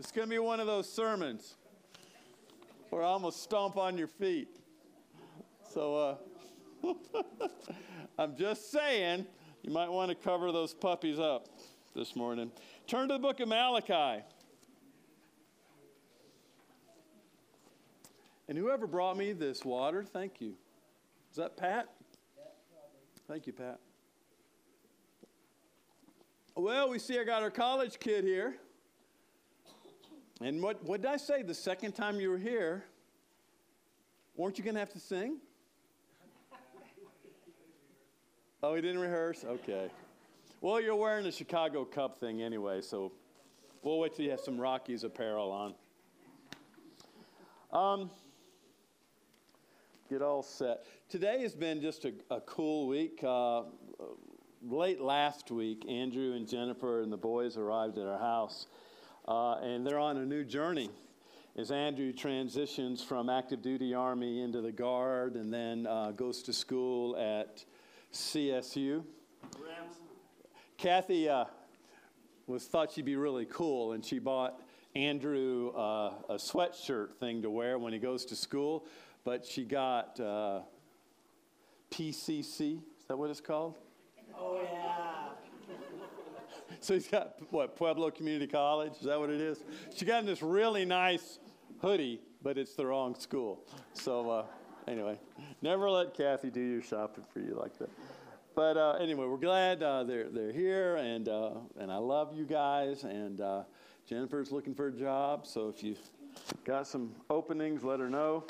It's going to be one of those sermons where I almost stomp on your feet. So I'm just saying, you might want to cover those puppies up this morning. Turn to the book of Malachi. And whoever brought me this water, thank you. Is that Pat? Thank you, Pat. Well, we see I got our college kid here. And what did I say the second time you were here? Weren't you going to have to sing? Oh, he didn't rehearse? Okay. Well, you're wearing the Chicago Cup thing anyway, so we'll wait till you have some Rockies apparel on. Get all set. Today has been just a cool week. Late last week, Andrew and Jennifer and the boys arrived at our house, and they're on a new journey as Andrew transitions from active duty Army into the Guard and then goes to school at CSU. Kathy thought she'd be really cool, and she bought Andrew a sweatshirt thing to wear when he goes to school, but she got PCC, is that what it's called? Oh, yeah. So he's got, Pueblo Community College? Is that what it is? She got this really nice hoodie, but it's the wrong school. So anyway, never let Kathy do your shopping for you like that. But anyway, we're glad they're here, and I love you guys. And Jennifer's looking for a job, so if you've got some openings, let her know.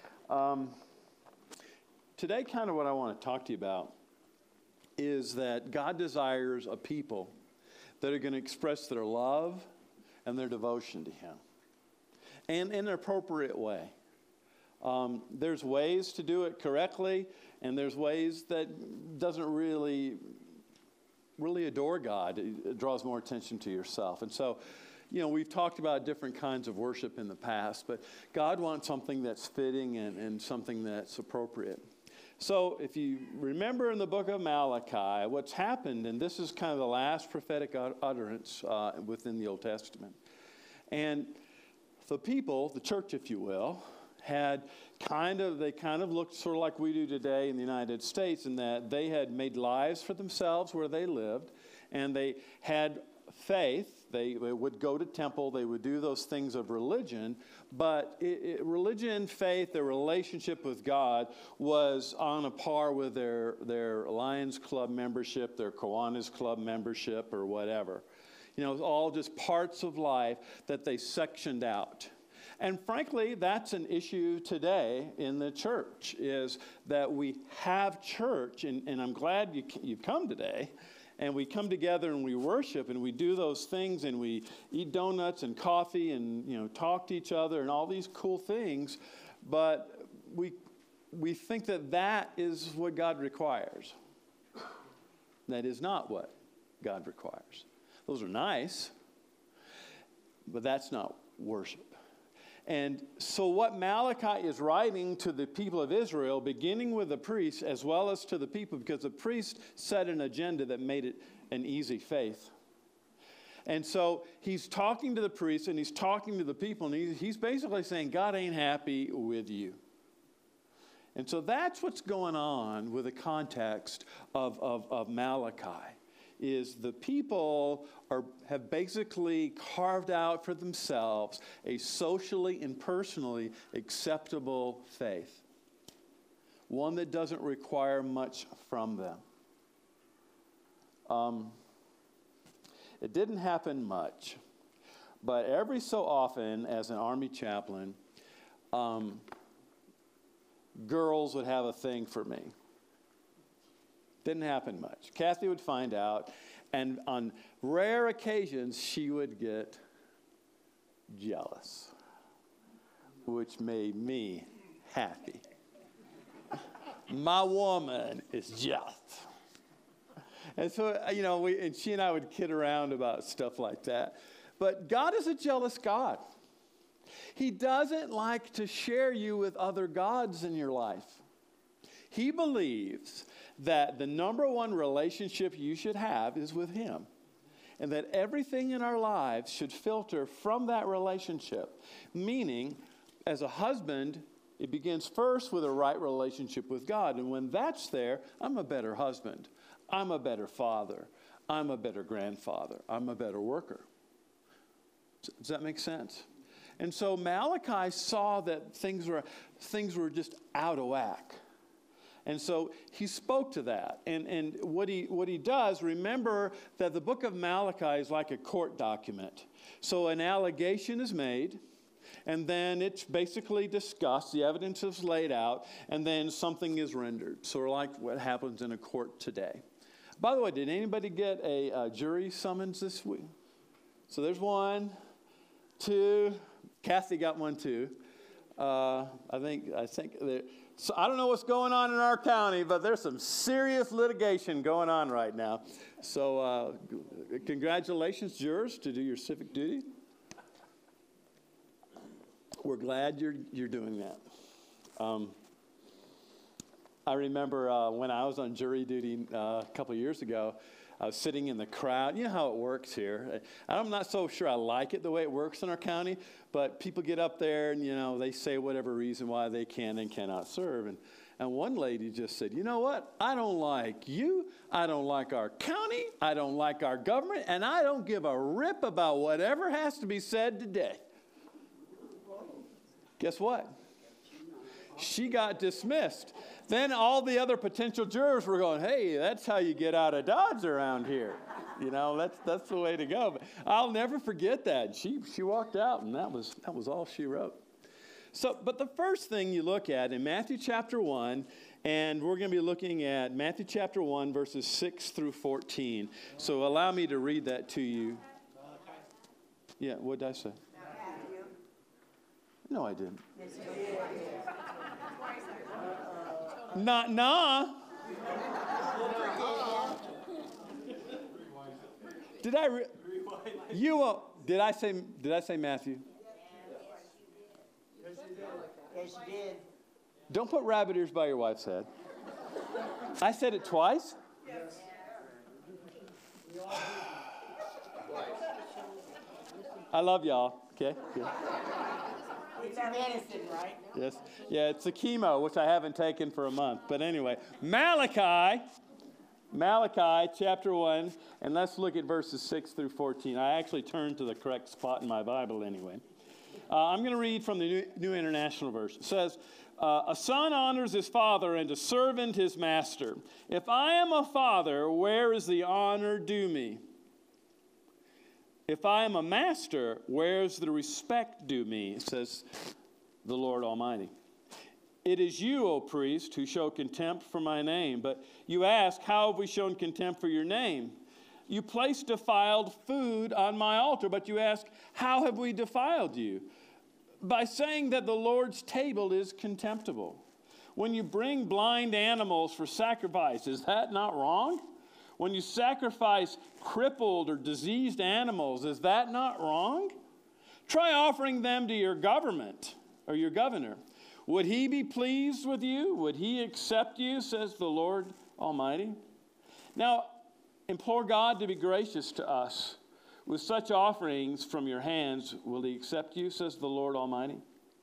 Today, kind of what I want to talk to you about is that God desires a people that are going to express their love and their devotion to Him, and in an appropriate way. There's ways to do it correctly, and there's ways that doesn't really adore God. It draws more attention to yourself. And so, we've talked about different kinds of worship in the past, but God wants something that's fitting and something that's appropriate. So if you remember in the book of Malachi, what's happened, and this is kind of the last prophetic utterance within the Old Testament. And the people, the church, if you will, they kind of looked sort of like we do today in the United States, in that they had made lives for themselves where they lived, and they had faith. They would go to temple. They would do those things of religion. But religion, faith, their relationship with God was on a par with their Lions Club membership, their Kiwanis Club membership, or whatever. All just parts of life that they sectioned out. And frankly, that's an issue today in the church, is that we have church, and I'm glad you've come today. And we come together and we worship and we do those things and we eat donuts and coffee and, talk to each other and all these cool things. But we think that is what God requires. That is not what God requires. Those are nice, but that's not worship. And so what Malachi is writing to the people of Israel, beginning with the priests as well as to the people, because the priest set an agenda that made it an easy faith. And so he's talking to the priests and he's talking to the people, and he's basically saying, God ain't happy with you. And so that's what's going on with the context of Malachi. Is the people have basically carved out for themselves a socially and personally acceptable faith, one that doesn't require much from them. It didn't happen much, but every so often, as an Army chaplain, girls would have a thing for me. Didn't happen much. Kathy would find out, and on rare occasions, she would get jealous, which made me happy. My woman is jealous. And so, she and I would kid around about stuff like that. But God is a jealous God. He doesn't like to share you with other gods in your life. He believes that the number one relationship you should have is with Him. and that everything in our lives should filter from that relationship. Meaning, as a husband, it begins first with a right relationship with God. And when that's there, I'm a better husband. I'm a better father. I'm a better grandfather. I'm a better worker. Does that make sense? And so Malachi saw that things were just out of whack. And so he spoke to that. And what he does, remember that the book of Malachi is like a court document. So an allegation is made, and then it's basically discussed, the evidence is laid out, and then something is rendered. Sort of like what happens in a court today. By the way, did anybody get a jury summons this week? So there's 1, 2. Kathy got one too. I think so I don't know what's going on in our county, but there's some serious litigation going on right now. So congratulations, jurors, to do your civic duty. We're glad you're doing that. I remember when I was on jury duty a couple of years ago, I was sitting in the crowd. You know how it works here. I'm not so sure I like it the way it works in our county, but people get up there and, they say whatever reason why they can and cannot serve. And one lady just said, you know what? I don't like you. I don't like our county. I don't like our government. And I don't give a rip about whatever has to be said today. Guess what? She got dismissed. Then all the other potential jurors were going, hey, that's how you get out of Dodge around here. That's the way to go. But I'll never forget that. She walked out, and that was all she wrote. So, but the first thing you look at in Matthew chapter 1, and we're going to be looking at Matthew chapter 1, verses 6 through 14. So allow me to read that to you. Yeah, what did I say? No, I didn't. Nah. Did I say Matthew? Yes, you did. Don't put rabbit ears by your wife's head. I said it twice? Yes. I love y'all. Okay, good. It's medicine, right? Yes. Yeah, it's a chemo, which I haven't taken for a month. But anyway, Malachi chapter 1, and let's look at verses 6 through 14. I actually turned to the correct spot in my Bible anyway. I'm going to read from the New International Version. It says, a son honors his father and a servant his master. If I am a father, where is the honor due me? If I am a master, where's the respect due me? Says the Lord Almighty. It is you, O priest, who show contempt for my name. But you ask, how have we shown contempt for your name? You place defiled food on my altar. But you ask, how have we defiled you? By saying that the Lord's table is contemptible. When you bring blind animals for sacrifice, is that not wrong? When you sacrifice crippled or diseased animals, is that not wrong? Try offering them to your government or your governor. Would he be pleased with you? Would he accept you, says the Lord Almighty? Now, implore God to be gracious to us. With such offerings from your hands, will he accept you, says the Lord Almighty?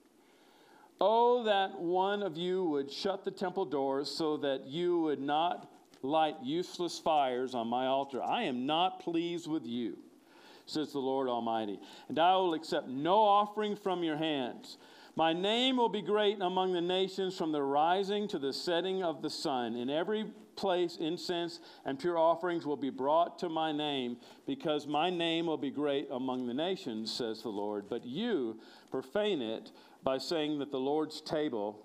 Oh, that one of you would shut the temple doors so that you would not light useless fires on my altar. I am not pleased with you, says the Lord Almighty, and I will accept no offering from your hands. My name will be great among the nations from the rising to the setting of the sun. In every place incense and pure offerings will be brought to my name, because my name will be great among the nations, says the Lord. But you profane it by saying that the Lord's table,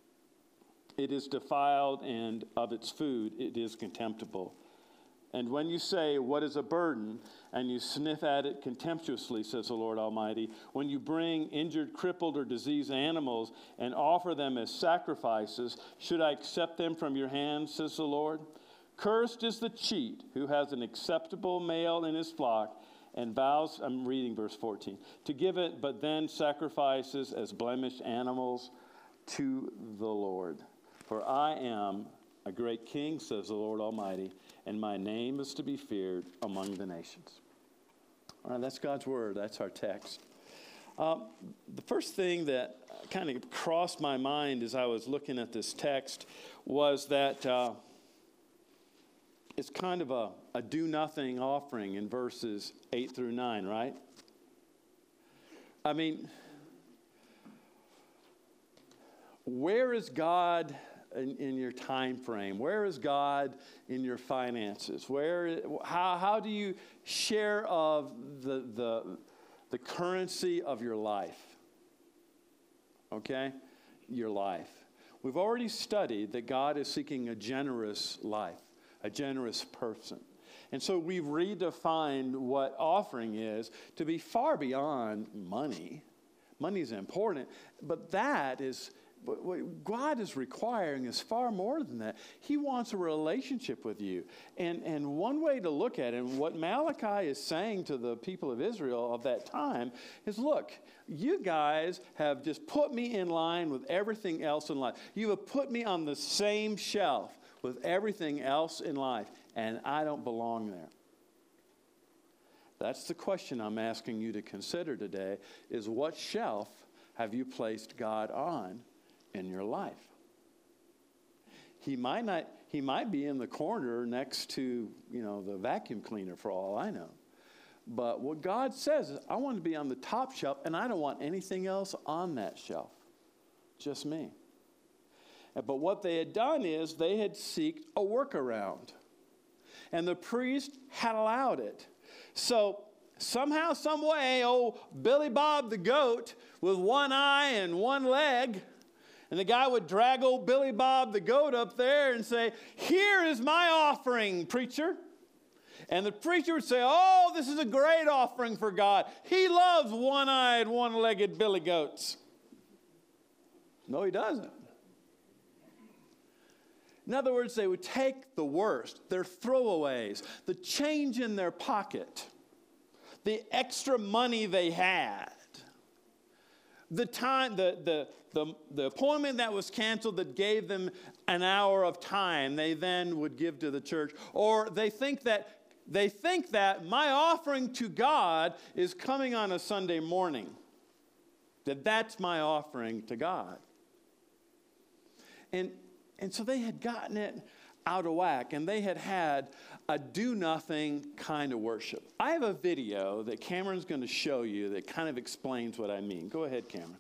it is defiled, and of its food it is contemptible. And when you say, what is a burden, and you sniff at it contemptuously, says the Lord Almighty, when you bring injured, crippled, or diseased animals and offer them as sacrifices, should I accept them from your hands, says the Lord? Cursed is the cheat who has an acceptable male in his flock and vows, I'm reading verse 14, to give it, but then sacrifices as blemished animals to the Lord. For I am a great king, says the Lord Almighty, and my name is to be feared among the nations. That's God's word. That's our text. The first thing that kind of crossed my mind as I was looking at this text was that it's kind of a do-nothing offering in verses 8 through 9, right? I mean, where is God in your time frame? Where is God in your finances? How do you share of the currency of your life? Okay? Your life. We've already studied that God is seeking a generous life, a generous person. And so we've redefined what offering is to be far beyond money. Money is important, but what God is requiring is far more than that. He wants a relationship with you. And one way to look at it, and what Malachi is saying to the people of Israel of that time, is look, you guys have just put me in line with everything else in life. You have put me on the same shelf with everything else in life, and I don't belong there. That's the question I'm asking you to consider today, is what shelf have you placed God on in your life? He might be in the corner next to, the vacuum cleaner for all I know. But what God says is, I want to be on the top shelf, and I don't want anything else on that shelf. Just me. But what they had done is they had sought a workaround. And the priest had allowed it. So somehow, some way, old Billy Bob the goat with one eye and one leg, and the guy would drag old Billy Bob the goat up there and say, "Here is my offering, preacher." And the preacher would say, "Oh, this is a great offering for God. He loves one-eyed, one-legged billy goats." No, he doesn't. In other words, they would take the worst, their throwaways, the change in their pocket, the extra money they had, the time, the appointment that was canceled that gave them an hour of time, they then would give to the church. Or they think that my offering to God is coming on a Sunday morning. That's my offering to God. And so they had gotten it out of whack, and they had a do-nothing kind of worship. I have a video that Cameron's going to show you that kind of explains what I mean. Go ahead, Cameron.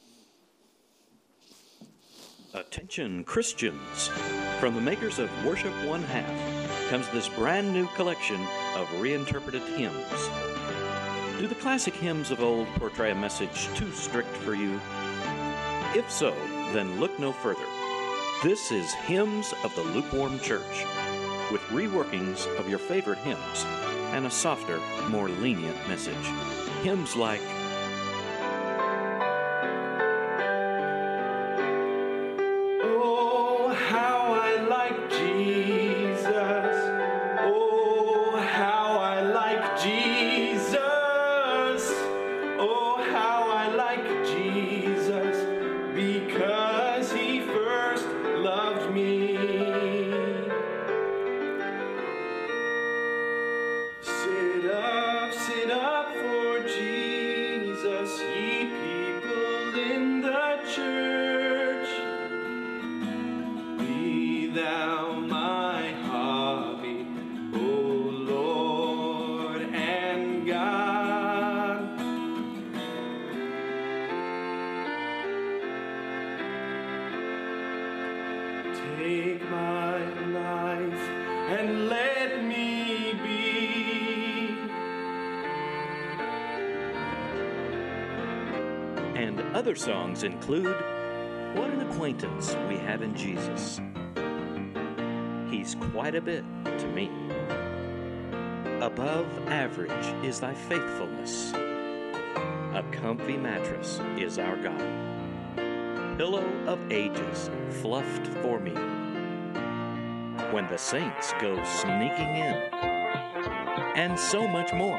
Attention Christians. From the makers of Worship One Half comes this brand new collection of reinterpreted hymns. Do the classic hymns of old portray a message too strict for you? If so, then look no further. This is Hymns of the Lukewarm Church, with reworkings of your favorite hymns and a softer, more lenient message. Hymns like Oh, how I like Jesus. Oh, how I like Jesus. Oh, how I like Jesus, because he first loved me. Sit up for Jesus, ye people in the church. Be thou my hobby, O Lord and God. Take my life and let me be And other songs include What an Acquaintance We Have in Jesus. He's quite a bit to me. Above average is thy faithfulness. A comfy mattress is our God. Pillow of ages fluffed for me. When the saints go sneaking in. And so much more.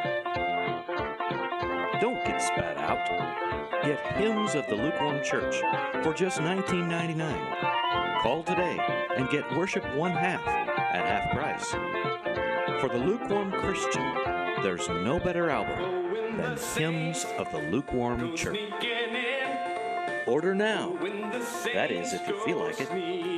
Don't get spat out. Get Hymns of the Lukewarm Church for just $19.99. Call today and get Worship One Half at half price. For the lukewarm Christian, there's no better album than Hymns of the Lukewarm Church. Order now. That is, if you feel like it.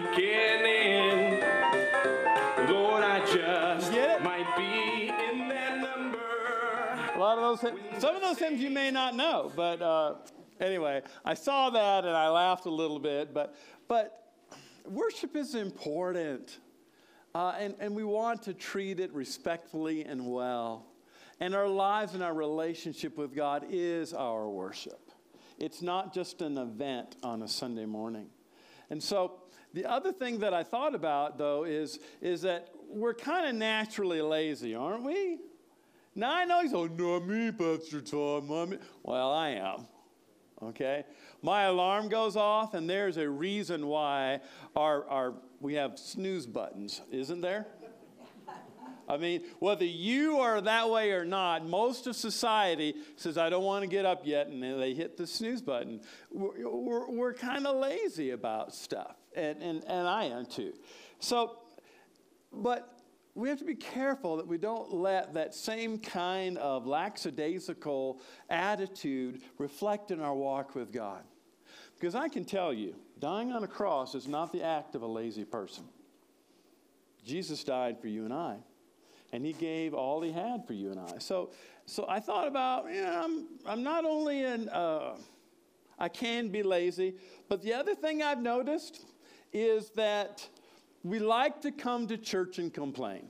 Lord, I just might be in that number. A lot of those, some of those hymns you may not know, but anyway, I saw that and I laughed a little bit. But worship is important, and we want to treat it respectfully and well. And our lives and our relationship with God is our worship. It's not just an event on a Sunday morning. And so the other thing that I thought about, though, is that we're kind of naturally lazy, aren't we? Now, I know you say, not me, Pastor Tom. Well, I am, okay? My alarm goes off, and there's a reason why we have snooze buttons, isn't there? I mean, whether you are that way or not, most of society says, I don't want to get up yet, and then they hit the snooze button. We're kind of lazy about stuff, and I am too. So, but we have to be careful that we don't let that same kind of lackadaisical attitude reflect in our walk with God. Because I can tell you, dying on a cross is not the act of a lazy person. Jesus died for you and I. And he gave all he had for you and I. So I thought about, I'm not only I can be lazy, but the other thing I've noticed is that we like to come to church and complain.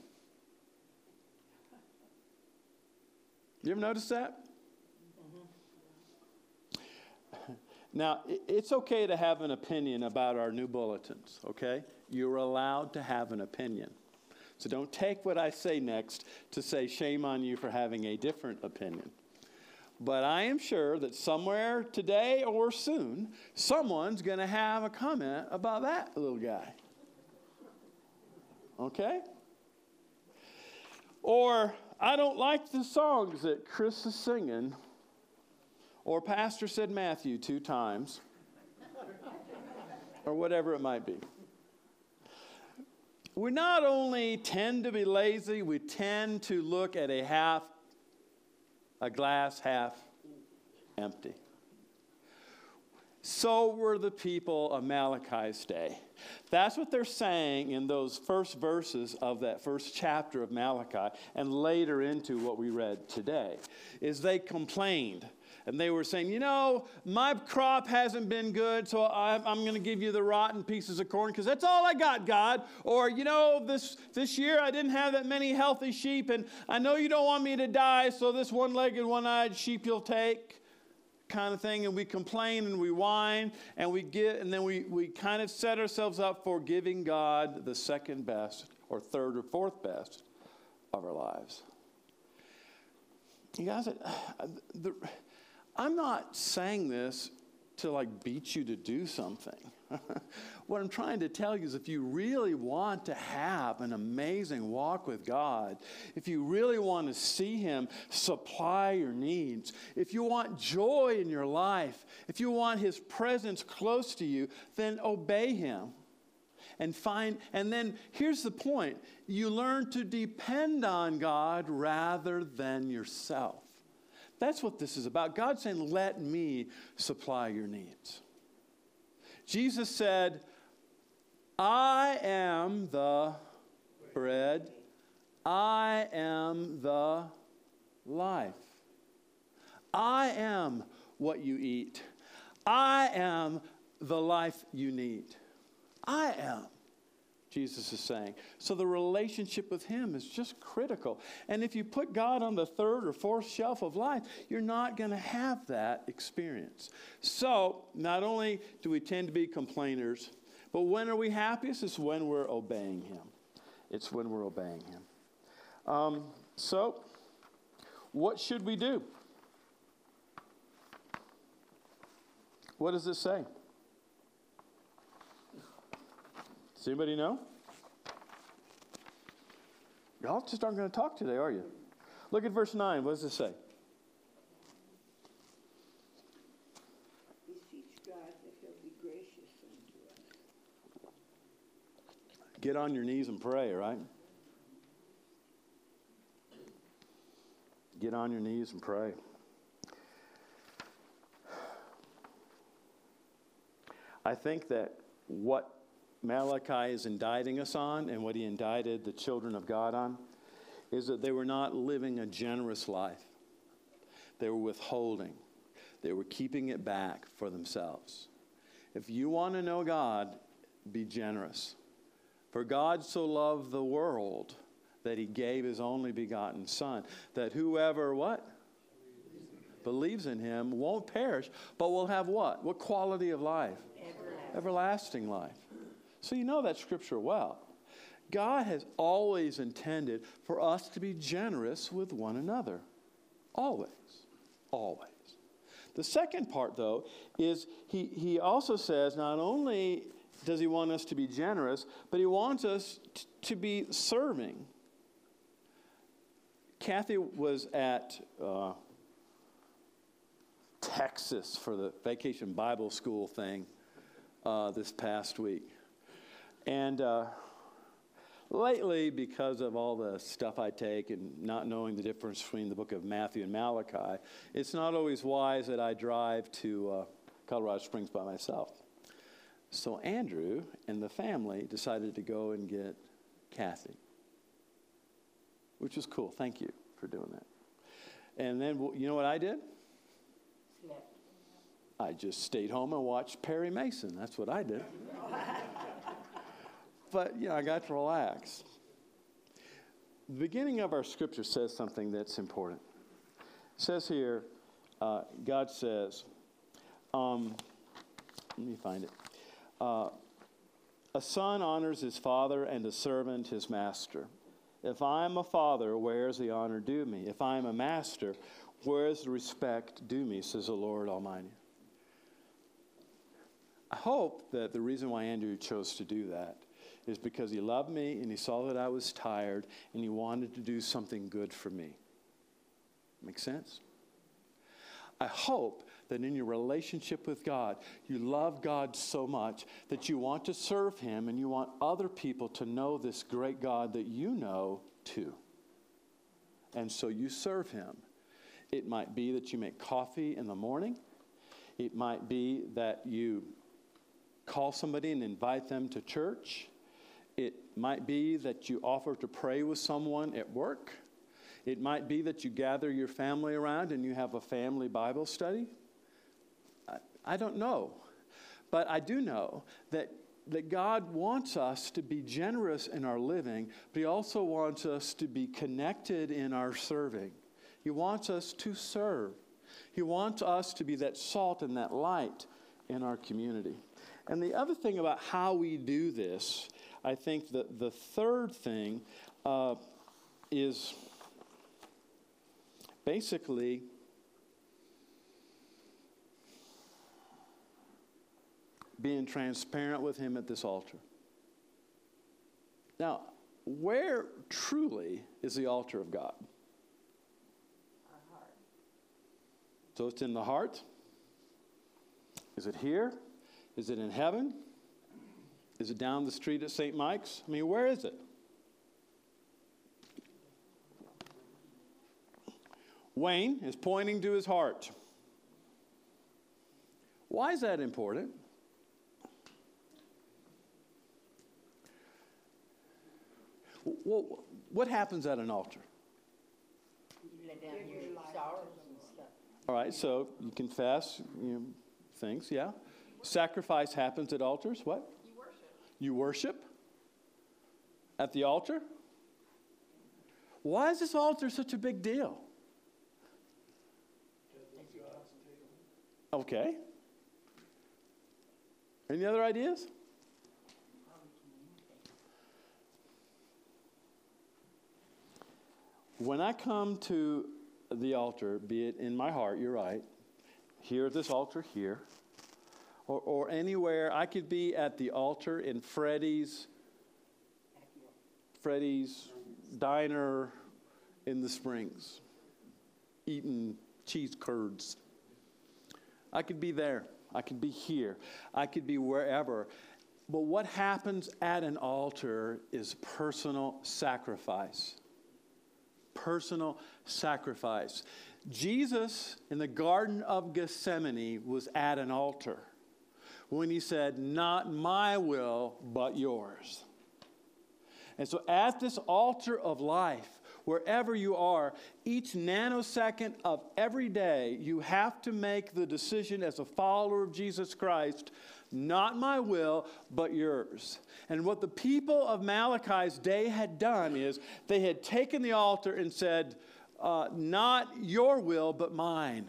You ever notice that? Mm-hmm. Now, it's okay to have an opinion about our new bulletins, okay? You're allowed to have an opinion. So don't take what I say next to say shame on you for having a different opinion. But I am sure that somewhere today or soon, someone's going to have a comment about that little guy. Okay? Or, I don't like the songs that Chris is singing. Or Pastor said Matthew 2 times. Or whatever it might be. We not only tend to be lazy, we tend to look at a glass half empty. So were the people of Malachi's day. That's what they're saying in those first verses of that first chapter of Malachi, and later into what we read today, is they complained. And they were saying, my crop hasn't been good, so I'm going to give you the rotten pieces of corn because that's all I got, God. Or, this year I didn't have that many healthy sheep, and I know you don't want me to die, so this one-legged, one-eyed sheep you'll take, kind of thing. And we complain and we whine, and and then we kind of set ourselves up for giving God the second best or third or fourth best of our lives. You guys, I'm not saying this to beat you to do something. What I'm trying to tell you is if you really want to have an amazing walk with God, if you really want to see Him supply your needs, if you want joy in your life, if you want His presence close to you, then obey Him. And then here's the point. You learn to depend on God rather than yourself. That's what this is about. God's saying, let me supply your needs. Jesus said, I am the bread. I am the life. I am what you eat. I am the life you need. I am. Jesus is saying. So the relationship with Him is just critical. And if you put God on the third or fourth shelf of life, you're not going to have that experience. So not only do we tend to be complainers, but when are we happiest? It's when we're obeying Him. It's when we're obeying Him. So what should we do? What does this say? Does anybody know? Y'all just aren't going to talk today, are you? Look at verse 9. What does it say? Beseech God that He'll be gracious unto us. Get on your knees and pray, right? get on your knees and pray. I think that what Malachi is indicting us on, and what he indicted the children of God on, is that they were not living a generous life. They were withholding. They were keeping it back for themselves. If you want to know God, be generous. For God so loved the world that he gave his only begotten Son, that whoever what? Believes in him won't perish, but will have what? What quality of life? Everlasting life. So you know that scripture well. God has always intended for us to be generous with one another. Always. Always. The second part, though, is he also says not only does he want us to be generous, but he wants us to be serving. Kathy was at Texas for the Vacation Bible School thing this past week. And lately, because of all the stuff I take and not knowing the difference between the book of Matthew and Malachi, it's not always wise that I drive to Colorado Springs by myself. So Andrew and the family decided to go and get Kathy, which was cool. Thank you for doing that. And then, you know what I did? Slept. I just stayed home and watched Perry Mason. That's what I did. But, I got to relax. The beginning of our scripture says something that's important. It says here, God says, let me find it. A son honors his father and a servant his master. If I am a father, where is the honor due me? If I am a master, where is the respect due me, says the Lord Almighty. I hope that the reason why Andrew chose to do that is because he loved me and he saw that I was tired and he wanted to do something good for me. Make sense? I hope that in your relationship with God, you love God so much that you want to serve him and you want other people to know this great God that you know too. And so you serve him. It might be that you make coffee in the morning. It might be that you call somebody and invite them to church. It might be that you offer to pray with someone at work. It might be that you gather your family around and you have a family Bible study. I don't know. But I do know that God wants us to be generous in our living, but he also wants us to be connected in our serving. He wants us to serve. He wants us to be that salt and that light in our community. And the other thing about how we do this, I think that the third thing is basically being transparent with him at this altar. Now, where truly is the altar of God? Our heart. So it's in the heart? Is it here? Is it in heaven? Is it down the street at St. Mike's? I mean, where is it? Wayne is pointing to his heart. Why is that important? Well, what happens at an altar? You let down your sorrows and stuff. All right, so you confess things, yeah. Sacrifice happens at altars. What? You worship. You worship at the altar? Why is this altar such a big deal? Okay. Any other ideas? When I come to the altar, be it in my heart, you're right, here at this altar here, or anywhere, I could be at the altar in Freddie's diner in the Springs, eating cheese curds. I could be there. I could be here. I could be wherever. But what happens at an altar is personal sacrifice. personal sacrifice. Jesus in the Garden of Gethsemane was at an altar when he said, "Not my will, but yours." And so at this altar of life, wherever you are, each nanosecond of every day, you have to make the decision as a follower of Jesus Christ, not my will, but yours. And what the people of Malachi's day had done is they had taken the altar and said, not your will, but mine.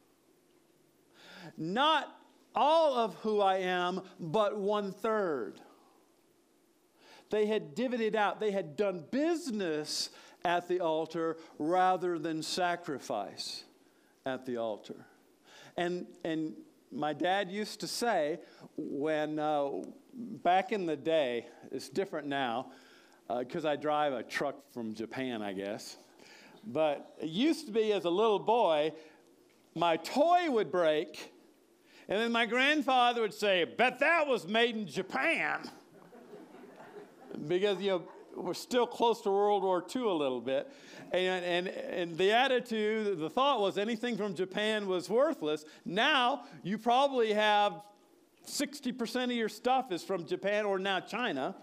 Not all of who I am, but 1/3. They had divvied out. They had done business at the altar rather than sacrifice at the altar. And my dad used to say, when back in the day, it's different now, because I drive a truck from Japan, I guess. But it used to be, as a little boy, my toy would break, and then my grandfather would say, "Bet that was made in Japan." Because, we're still close to World War II a little bit. And the attitude, the thought was anything from Japan was worthless. Now, you probably have 60% of your stuff is from Japan or now China.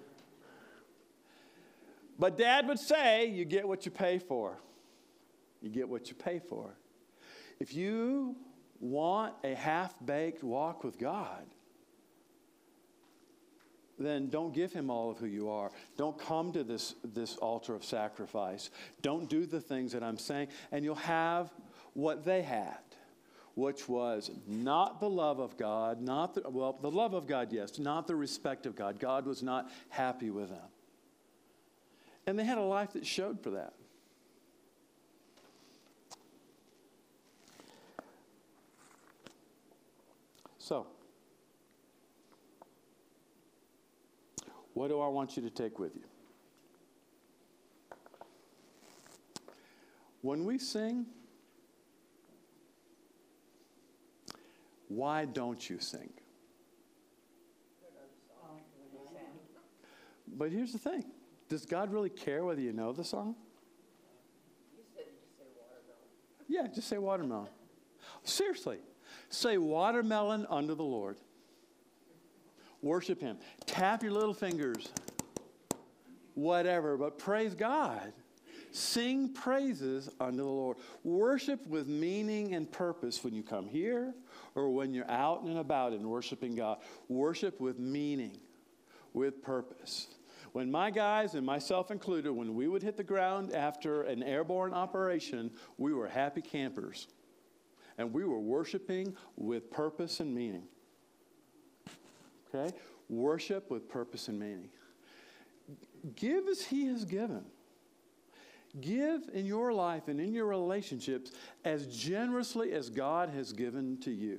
But Dad would say, you get what you pay for. You get what you pay for. If you want a half-baked walk with God, then don't give him all of who you are. Don't come to this altar of sacrifice. Don't do the things that I'm saying, and you'll have what they had, which was not the love of God, the love of God, yes, not the respect of God. God was not happy with them. And they had a life that showed for that. So, what do I want you to take with you? When we sing, why don't you sing? But here's the thing. Does God really care whether you know the song? You said you just say watermelon. Yeah, just say watermelon. Seriously. Say watermelon unto the Lord. Worship him. Tap your little fingers. Whatever, but praise God. Sing praises unto the Lord. Worship with meaning and purpose when you come here or when you're out and about and worshiping God. Worship with meaning, with purpose. When my guys, and myself included, when we would hit the ground after an airborne operation, we were happy campers. And we were worshiping with purpose and meaning. Okay? Worship with purpose and meaning. Give as he has given. Give in your life and in your relationships as generously as God has given to you.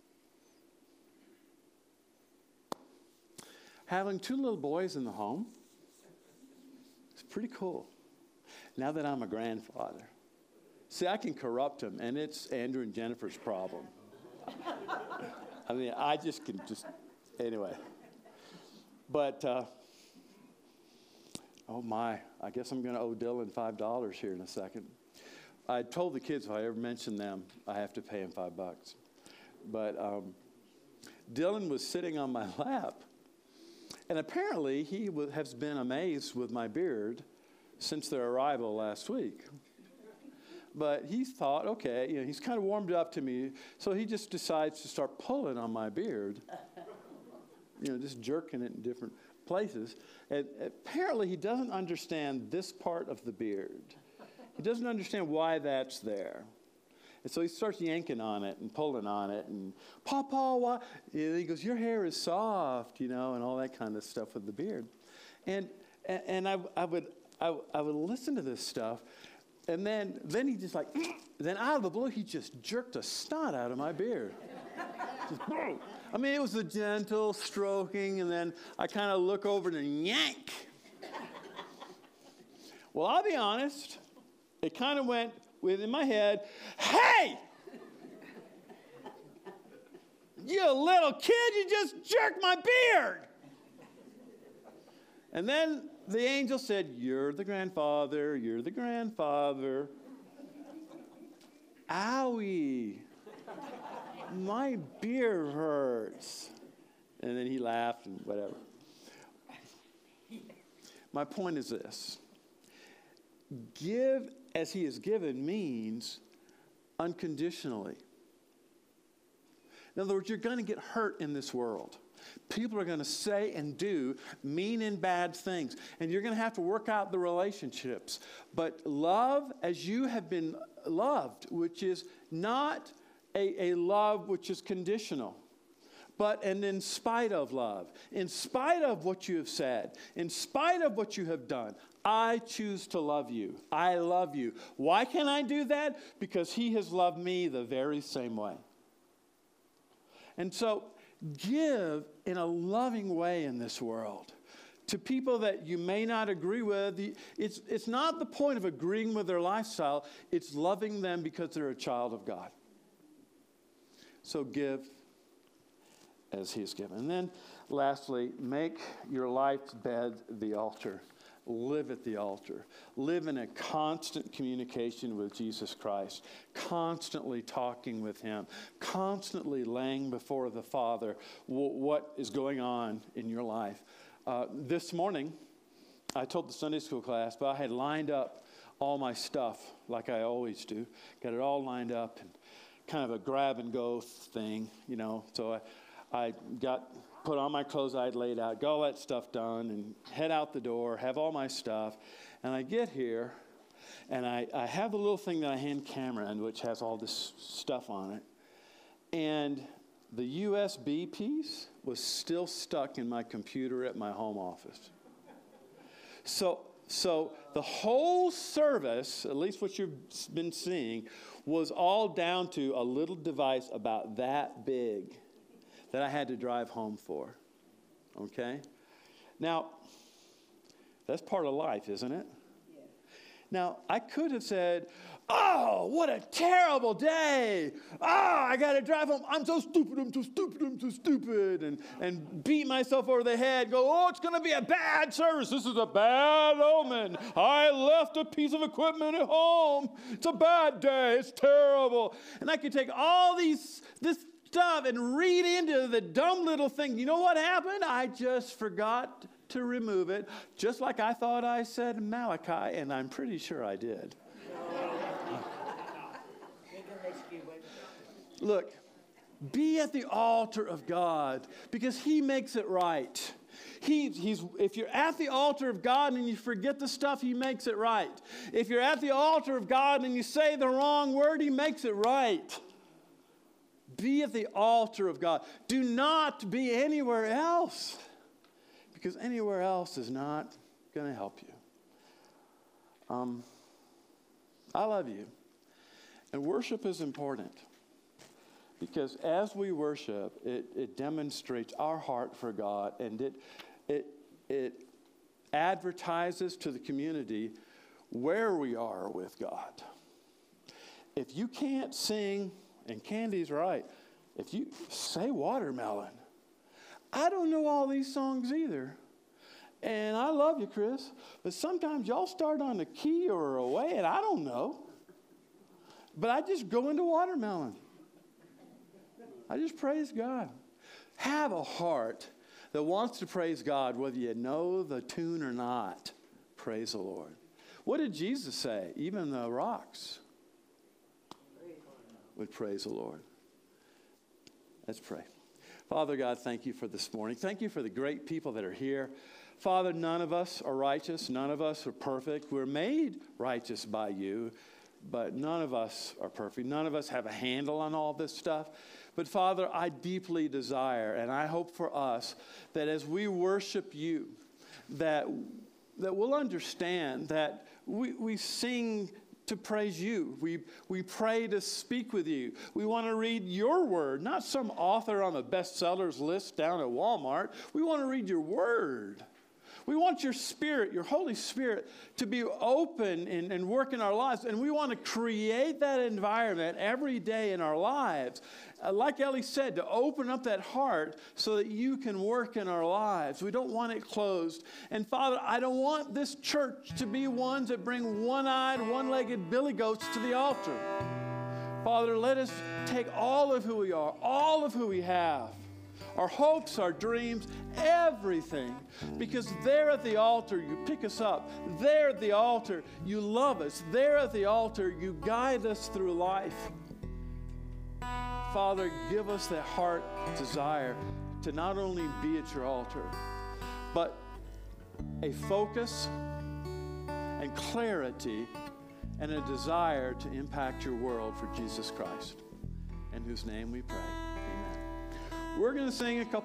Having 2 little boys in the home, it's pretty cool. Now that I'm a grandfather. See, I can corrupt them, and it's Andrew and Jennifer's problem. I mean, I just can anyway. But, oh my, I guess I'm going to owe Dylan $5 here in a second. I told the kids if I ever mention them, I have to pay him $5. But Dylan was sitting on my lap, and apparently he has been amazed with my beard since their arrival last week. But he thought, okay, he's kind of warmed up to me, so he just decides to start pulling on my beard, just jerking it in different places. And apparently he doesn't understand this part of the beard. He doesn't understand why that's there. And so he starts yanking on it and pulling on it. And, Papa, why? And he goes, your hair is soft, and all that kind of stuff with the beard. And I would listen to this stuff. And then he just then out of the blue, he just jerked a snot out of my beard. Just, I mean, it was a gentle stroking, and then I kind of look over and yank. Well, I'll be honest. It kind of went within my head, hey! You little kid, you just jerked my beard! And then The angel said, you're the grandfather, you're the grandfather. Owie, my beard hurts. And then he laughed and whatever. My point is this. Give as he has given means unconditionally. In other words, you're going to get hurt in this world. People are going to say and do mean and bad things. And you're going to have to work out the relationships. But love as you have been loved, which is not a love which is conditional, but an in spite of love. In spite of what you have said, in spite of what you have done, I choose to love you. I love you. Why can I do that? Because he has loved me the very same way. And so, give in a loving way in this world to people that you may not agree with. It's not the point of agreeing with their lifestyle. It's loving them because they're a child of God. So give as he has given. And then lastly, make your life's bed the altar. Live at the altar. Live in a constant communication with Jesus Christ. Constantly talking with him. Constantly laying before the Father what is going on in your life. This morning, I told the Sunday school class, but I had lined up all my stuff like I always do. Got it all lined up and kind of a grab and go thing, you know. So I put on my clothes I had laid out, got all that stuff done, and head out the door, have all my stuff. And I get here, and I have the little thing that I hand Cameron, which has all this stuff on it. And the USB piece was still stuck in my computer at my home office. So the whole service, at least what you've been seeing, was all down to a little device about that big that I had to drive home for. Okay? Now, that's part of life, isn't it? Yeah. Now, I could have said, oh, what a terrible day. Oh, I got to drive home. I'm so stupid, I'm so stupid, I'm so stupid. And beat myself over the head. Go, oh, it's going to be a bad service. This is a bad omen. I left a piece of equipment at home. It's a bad day. It's terrible. And I could take all this stuff and read into the dumb little thing. You know what happened? I just forgot to remove it, just like I thought I said Malachi, and I'm pretty sure I did. Look, be at the altar of God because he makes it right. If you're at the altar of God and you forget the stuff, he makes it right. If you're at the altar of God and you say the wrong word, he makes it right. Be at the altar of God. Do not be anywhere else, because anywhere else is not going to help you. I love you. And worship is important, because as we worship, it demonstrates our heart for God, and it advertises to the community where we are with God. If you can't sing, and Candy's right, if you say Watermelon, I don't know all these songs either. And I love you, Chris, but sometimes y'all start on a key or away, and I don't know. But I just go into Watermelon. I just praise God. Have a heart that wants to praise God, whether you know the tune or not. Praise the Lord. What did Jesus say? Even the rocks would praise the Lord. Let's pray. Father God, thank you for this morning. Thank you for the great people that are here. Father, none of us are righteous. None of us are perfect. We're made righteous by you, but none of us are perfect. None of us have a handle on all this stuff. But Father, I deeply desire, and I hope for us, that as we worship you, that we'll understand that we sing to praise you. We pray to speak with you. We want to read your word, not some author on the bestsellers list down at Walmart. We want to read your word. We want your Spirit, your Holy Spirit, to be open and work in our lives. And we want to create that environment every day in our lives. Like Ellie said, to open up that heart so that you can work in our lives. We don't want it closed. And Father, I don't want this church to be ones that bring one-eyed, one-legged billy goats to the altar. Father, let us take all of who we are, all of who we have, our hopes, our dreams, everything. Because there at the altar, you pick us up. There at the altar, you love us. There at the altar, you guide us through life. Father, give us that heart desire to not only be at your altar, but a focus and clarity and a desire to impact your world for Jesus Christ, in whose name we pray. Amen. We're going to sing a couple